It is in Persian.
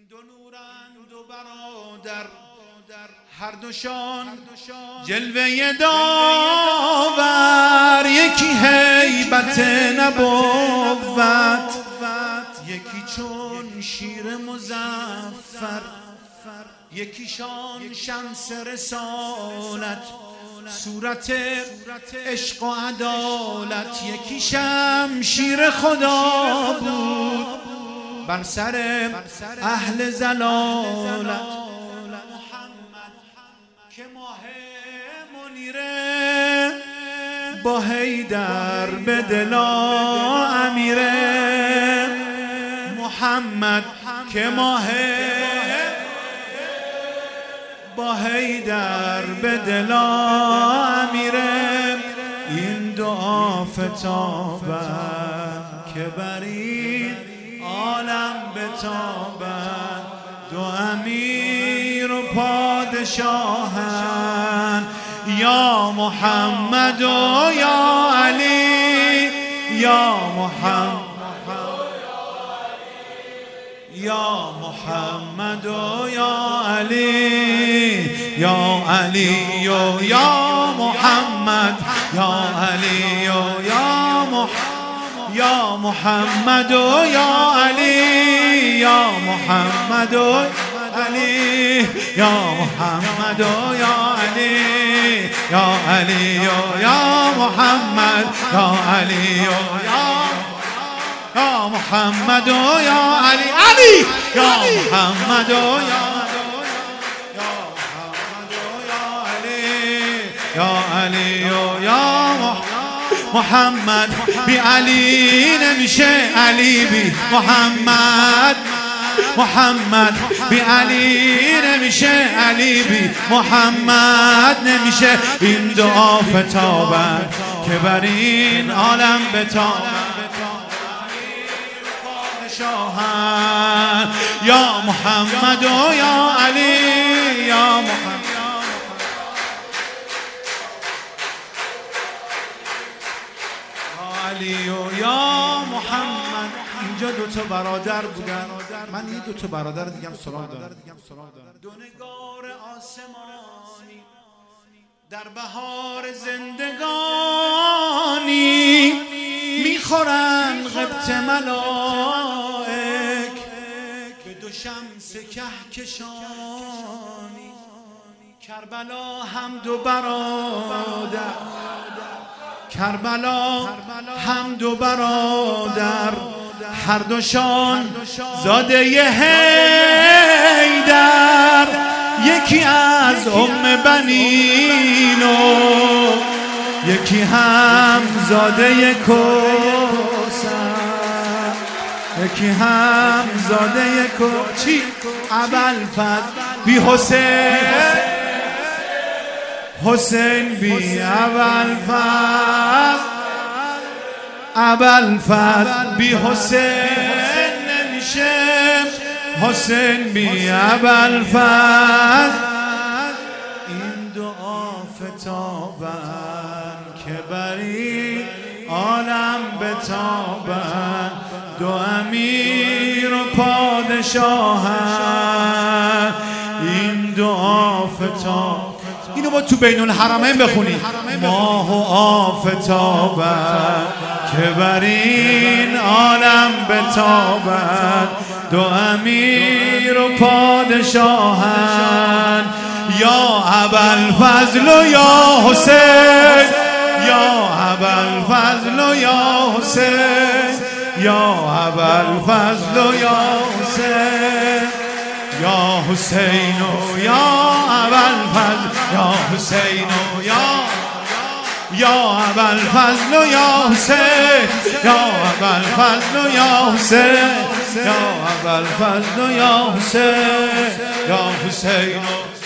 دو نورند و برادر، هر دوشان جلوه داور، یکی هیبت نبوت، یکی چون شیر مظفر، یکیشان شمس رسالت، صورت عشق و عدالت، یکی شمشیر خدا بود بر سر اهل ضلالت. محمد که ماه منیره، با حیدر به دلا امیره. محمد که ماه با حیدر به دلا امیره. این دو آفتابن که بر این عالم بتابن، دو امیر و پادشاهن. یا محمد و یا علی، یا محمد، یا محمد و یا علی، یا علی و یا محمد، یا علی و یا محمد، یا محمد و یا علی، یا محمد و علی، یا محمد و یا علی، یا علی و یا محمد، یا علی و یا محمد و یا علی، علی، یا محمد و یا علی و یا محمد. بی علی نمیشه علی بی محمد، محمد بی علی نمیشه علی بی محمد نمیشه. این دو آفتابن که بر این عالم بتابن، یا محمد و یا علی، یا محمد، یا علی و یا محمد. اینجا دوتا برادر بودن، من این دوتا برادر دیگم سراغ دارم. دو نگار آسمانی در بهار زندگانی، میخورن غبط ملائک به دو شمس کهکشانی. کربلا هم دو برادر، کربلا هم دو برادر، هر دوشان زاده حیدر. یکی از بنین و یکی هم زاده کوثر، یکی هم زاده چی؟ ابوالفضل بی حسین، حسین بی ابوالفضل، ابوالفضل بی حسین نمیشه، حسین بی ابوالفضل. این دو آفتابن که بر این عالم بتابن، دو امیر و پادشاهن. این دو آفتاب، اینو با تو بین الحرمین بخونی. ماه و آفتابن که بر این عالم بتابن، دو امیر و پادشاهن. یا ابوالفضل و یا حسین، یا ابوالفضل و یا حسین، یا ابوالفضل و یا حسین، یا حسین و یا ابوالفضل، یا حسین و یا ابوالفضل و یا حسین، یا ابوالفضل و یا حسین، یا ابوالفضل و یا حسین، یا حسین.